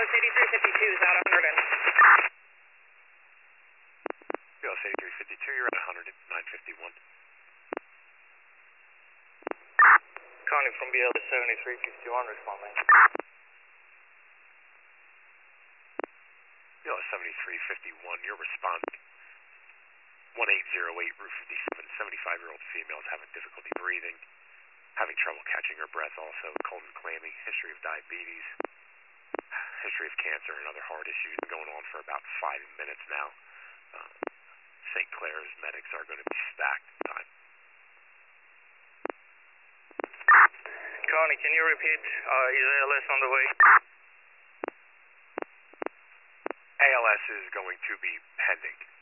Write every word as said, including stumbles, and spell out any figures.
eighty-three fifty-two is out one hundred. B L S eighty-three fifty-two, you're at one hundred, nine fifty-one. Connie from B L S seventy-three fifty-one, responding. B L S seventy-three fifty-one, you're responding. one eight zero eight, Route fifty-seven, seventy-five-year-old female is having difficulty breathing, having trouble catching her breath also, cold and clammy, history of diabetes, history of cancer and other heart issues, going on for about five minutes now. Uh, Saint Clair's medics are going to be stacked this time. Connie, can you repeat? Uh, is A L S on the way? A L S is going to be pending.